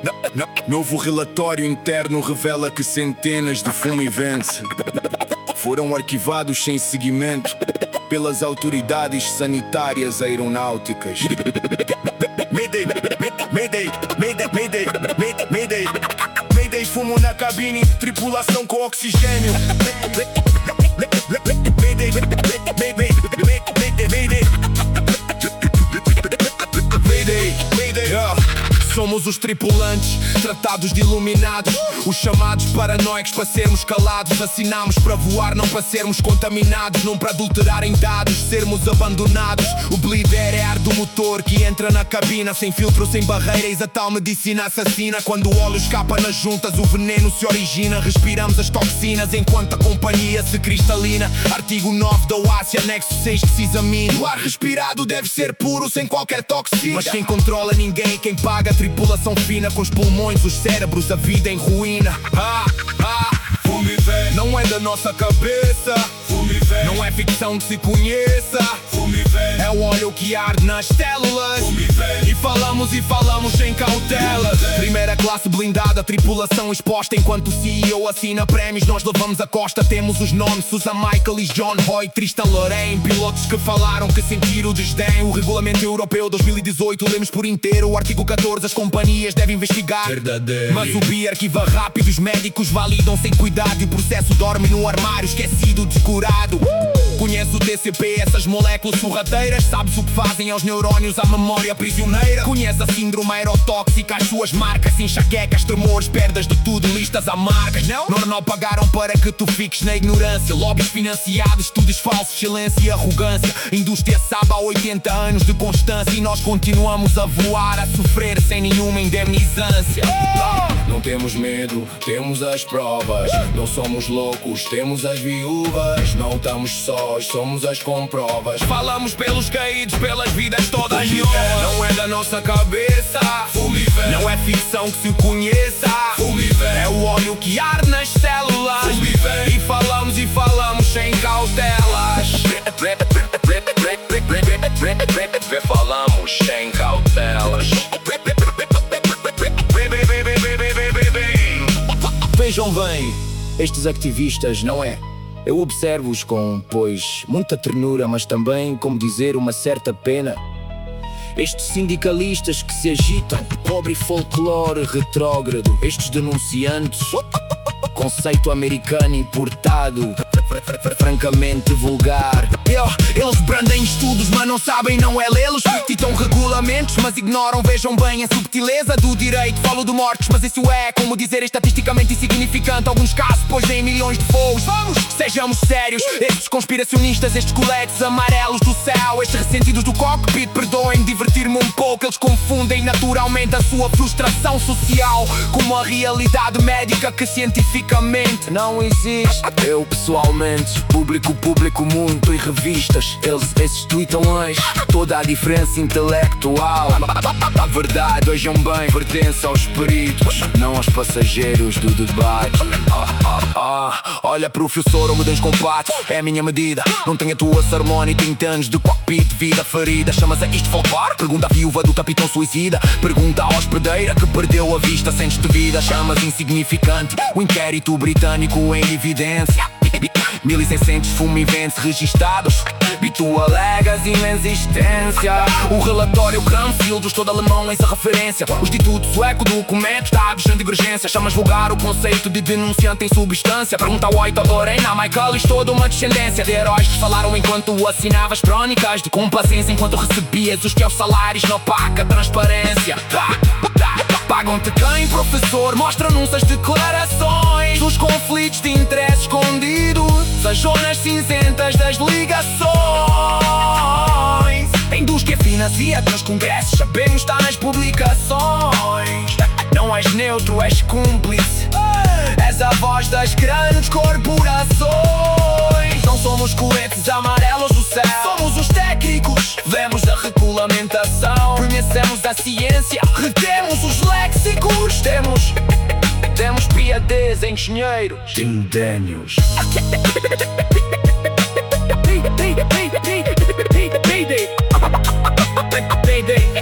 Novo relatório interno revela que centenas de fumigantes foram arquivados sem seguimento pelas autoridades sanitárias aeronáuticas. Mayday, mayday, mayday, mayday, mayday, mayday. Mayday, fumo na cabine, tripulação com oxigênio. Mayday, mayday, mayday, mayday. Mayday, mayday, somos os tripulantes, tratados de iluminados, os chamados paranoicos para sermos calados. Assinamos para voar, não para sermos contaminados, não para adulterarem dados, sermos abandonados. O bleeder é ar do motor que entra na cabina, sem filtro, sem barreiras, a tal medicina assassina. Quando o óleo escapa nas juntas, o veneno se origina. Respiramos as toxinas enquanto a companhia se cristalina. Artigo 9 da OASI, anexo 6 que se examina. O ar respirado deve ser puro, sem qualquer toxina. Mas quem controla ninguém, quem paga a tripulação fina, com os pulmões, os cérebros, a vida em ruína. Fumiven não é da nossa cabeça. Fumiven não é ficção que se conheça. Fumiven é o óleo que arde nas células. Fumiven e falamos sem cautela. Primeira classe blindada, tripulação exposta. Enquanto o CEO assina prémios, nós levamos a costa. Temos os nomes: Susan Michaelis, John Hoy, Tristan Lorraine. Pilotos que falaram que sentiram o desdém. O regulamento europeu 2018, lemos por inteiro. O artigo 14, as companhias devem investigar. Verdadeiro. Mas o BI arquiva rápido, os médicos validam sem cuidado. E o processo dorme no armário, esquecido, descurado. Conhece o TCP, essas moléculas sorrateiras. Sabes o que fazem aos neurónios, à memória prisioneira. Conhece a síndrome aerotóxica, as suas marcas, enxaquecas, tremores, perdas de tudo, listas amargas. Não pagaram para que tu fiques na ignorância. Lobbies financiados, estudos falsos, silêncio e arrogância. Indústria sabe há 80 anos de constância. E nós continuamos a voar, a sofrer sem nenhuma indemnizância. Não temos medo, temos as provas. Não somos loucos, temos as viúvas. Não estamos sós, somos as comprovas. Falamos pelos caídos, pelas vidas todas novas. Não é da nossa cabeça. Fumiven não é ficção que se conheça. Fumiven é o óleo que arde nas células. Fumiven e falamos sem cautelas. Falamos sem cautelas. Vejam bem, estes ativistas, não é? Eu observo-os com, pois, muita ternura, mas também, como dizer, uma certa pena. Estes sindicalistas que se agitam, pobre folclore retrógrado. Estes denunciantes, conceito americano importado, francamente vulgar. Eles brandem estudos, mas não sabem, não é lê-los. Citam regulamentos, mas ignoram, vejam bem a subtileza do direito. Falo de mortes, mas isso é, como dizer, estatisticamente insignificante. Alguns casos, pois em milhões de voos. Vamos, sejamos sérios. Estes conspiracionistas, estes coletes amarelos do céu, estes ressentidos do cockpit, perdoem-me divertir-me um pouco. Eles confundem naturalmente a sua frustração social com uma realidade médica que cientificamente não existe. Eu pessoalmente publico muito em revistas. Esses tweetões, toda a diferença intelectual. A verdade, vejam bem, pertence aos peritos, não aos passageiros do debate. Olha, professor, o mudança combate é a minha medida. Não tenho a tua cerimónia e 30 anos de cockpit, vida ferida. Chamas a isto folclore? Pergunta à viúva do capitão suicida. Pergunta à hospedeira que perdeu a vista, sentes-te vida. Chamas insignificante o inquérito britânico em evidência. 1600 fumiventos registados e tu alegas inexistência. O relatório Cranfield, todo alemão, essa referência. O Instituto Sueco documento dados em divergência. Chamas vulgar o conceito de denunciante em substância. Pergunta ao White, Lorraine, Michaelis, toda uma descendência de heróis que falaram enquanto assinavas crónicas de complacência, enquanto recebias os teus salários na opaca transparência. Pagam-te quem, professor? Mostra anúncios, declarações dos conflitos de interesse escondidos, as zonas cinzentas das ligações. A indústria financia-te nos congressos, sabemos, está nas publicações. Não és neutro, és cúmplice. És a voz das grandes corporações. Não somos coletes amarelos do céu, somos os técnicos. Vemos a regulamentação, conhecemos a ciência, retemos os léxicos. Temos PhDs, engenheiros, indénios. Payday.